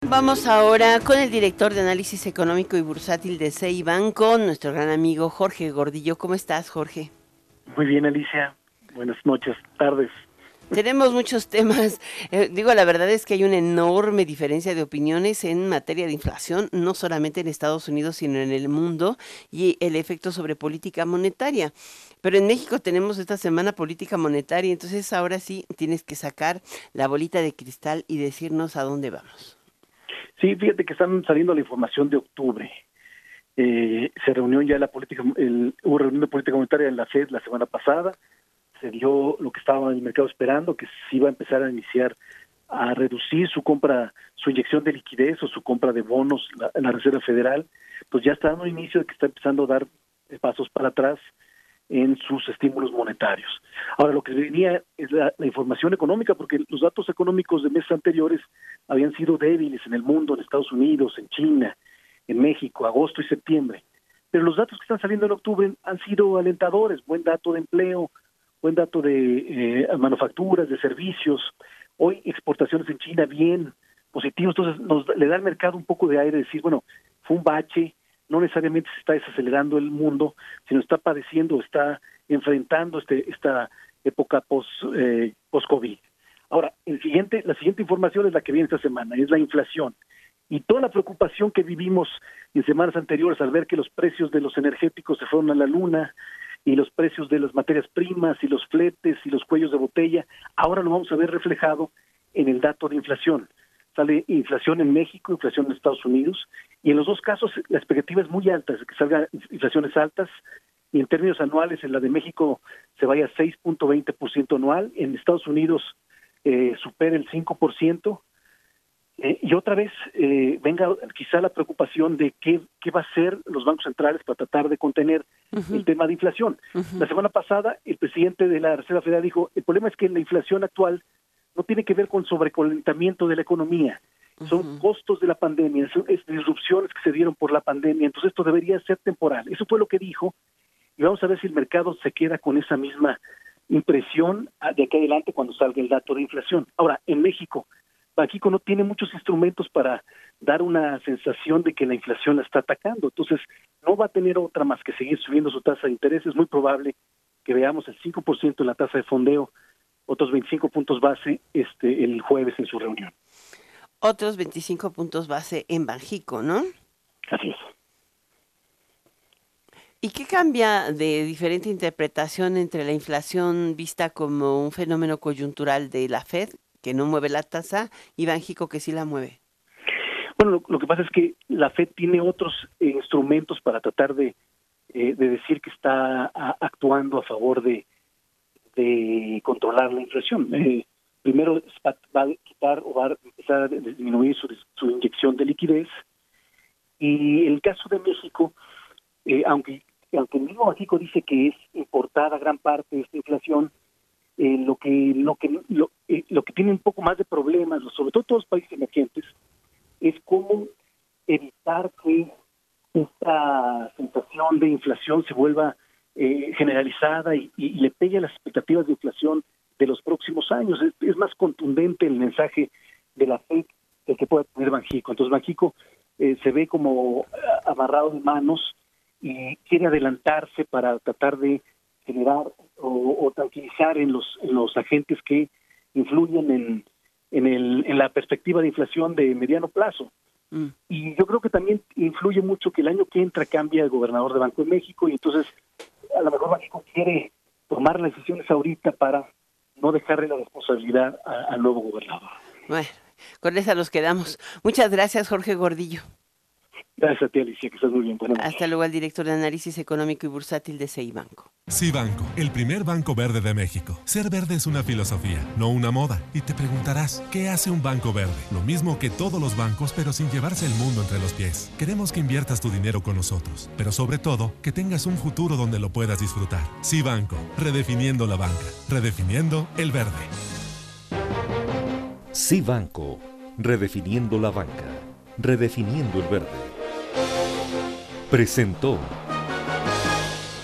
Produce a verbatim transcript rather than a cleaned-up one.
Vamos ahora con el director de análisis económico y bursátil de Ceibanco, nuestro gran amigo Jorge Gordillo. ¿Cómo estás, Jorge? Muy bien, Alicia. Buenas noches, tardes. Tenemos muchos temas. Eh, digo, la verdad es que hay una enorme diferencia de opiniones en materia de inflación, no solamente en Estados Unidos, sino en el mundo, y el efecto sobre política monetaria. Pero en México tenemos esta semana política monetaria, entonces ahora sí tienes que sacar la bolita de cristal y decirnos a dónde vamos. Sí, fíjate que están saliendo la información de octubre. Eh, se reunió ya la política, el, hubo reunión de política monetaria en la Fed la semana pasada. Se dio lo que estaba el mercado esperando, que se iba a empezar a iniciar a reducir su compra, su inyección de liquidez o su compra de bonos la, en la Reserva Federal. Pues ya está dando inicio de que está empezando a dar pasos para atrás en sus estímulos monetarios. Ahora, lo que venía es la, la información económica, porque los datos económicos de meses anteriores habían sido débiles en el mundo, en Estados Unidos, en China, en México, agosto y septiembre. Pero los datos que están saliendo en octubre han sido alentadores, buen dato de empleo, buen dato de eh, manufacturas, de servicios. Hoy exportaciones en China bien positivos, entonces nos le da al mercado un poco de aire de decir, bueno, fue un bache, no necesariamente se está desacelerando el mundo, sino está padeciendo, está enfrentando este esta época post eh, post-COVID. Ahora, el siguiente, la siguiente información es la que viene esta semana, es la inflación. Y toda la preocupación que vivimos en semanas anteriores al ver que los precios de los energéticos se fueron a la luna, y los precios de las materias primas y los fletes y los cuellos de botella, ahora lo vamos a ver reflejado en el dato de inflación. Sale inflación en México, inflación en Estados Unidos, y en los dos casos la expectativa es muy alta, es que salgan inflaciones altas, y en términos anuales en la de México se vaya a seis punto veinte por ciento anual, en Estados Unidos eh, supera el cinco por ciento, Eh, y otra vez eh, venga quizá la preocupación de qué, qué va a hacer los bancos centrales para tratar de contener uh-huh. el tema de inflación. Uh-huh. La semana pasada el presidente de la Reserva Federal dijo, el problema es que la inflación actual no tiene que ver con sobrecalentamiento de la economía, uh-huh. son costos de la pandemia, son es disrupciones que se dieron por la pandemia, entonces esto debería ser temporal. Eso fue lo que dijo, y vamos a ver si el mercado se queda con esa misma impresión de aquí adelante cuando salga el dato de inflación. Ahora, en México, Banxico no tiene muchos instrumentos para dar una sensación de que la inflación la está atacando, entonces no va a tener otra más que seguir subiendo su tasa de interés. Es muy probable que veamos el cinco por ciento en la tasa de fondeo, otros veinticinco puntos base este el jueves en su reunión. Otros veinticinco puntos base en Banxico, ¿no? Así es. ¿Y qué cambia de diferente interpretación entre la inflación vista como un fenómeno coyuntural de la Fed, que no mueve la tasa, y Banxico que sí la mueve? Bueno, lo, lo que pasa es que la Fed tiene otros eh, instrumentos para tratar de, eh, de decir que está a, actuando a favor de, de controlar la inflación. Eh, primero va, va a quitar o va a empezar a disminuir su, su inyección de liquidez, y en el caso de México, eh, aunque, aunque el mismo Banxico dice que es importada gran parte de esta inflación, Eh, lo que lo que lo, eh, lo que tiene un poco más de problemas, sobre todo todos los países emergentes, es cómo evitar que esta sensación de inflación se vuelva eh, generalizada y, y, y le pegue a las expectativas de inflación de los próximos años. Es, es más contundente el mensaje de la Fed del que puede tener Banxico. Entonces Banxico eh, se ve como amarrado de manos y quiere adelantarse para tratar de generar o, o tranquilizar en los en los agentes que influyen en en el en la perspectiva de inflación de mediano plazo. Mm. Y yo creo que también influye mucho que el año que entra cambia el gobernador de Banco de México, y entonces a lo mejor México quiere tomar las decisiones ahorita para no dejarle la responsabilidad a, al nuevo gobernador. Bueno, con esa nos quedamos. Muchas gracias, Jorge Gordillo. Gracias a ti, Alicia, que estás muy bien. Buenas noches. Hasta luego, al director de análisis económico y bursátil de Ceibanco. Ceibanco, el primer banco verde de México. Ser verde es una filosofía, no una moda. Y te preguntarás, ¿qué hace un banco verde? Lo mismo que todos los bancos, pero sin llevarse el mundo entre los pies. Queremos que inviertas tu dinero con nosotros, pero sobre todo, que tengas un futuro donde lo puedas disfrutar. Ceibanco, redefiniendo la banca, redefiniendo el verde. Ceibanco, redefiniendo la banca, redefiniendo el verde. Presentó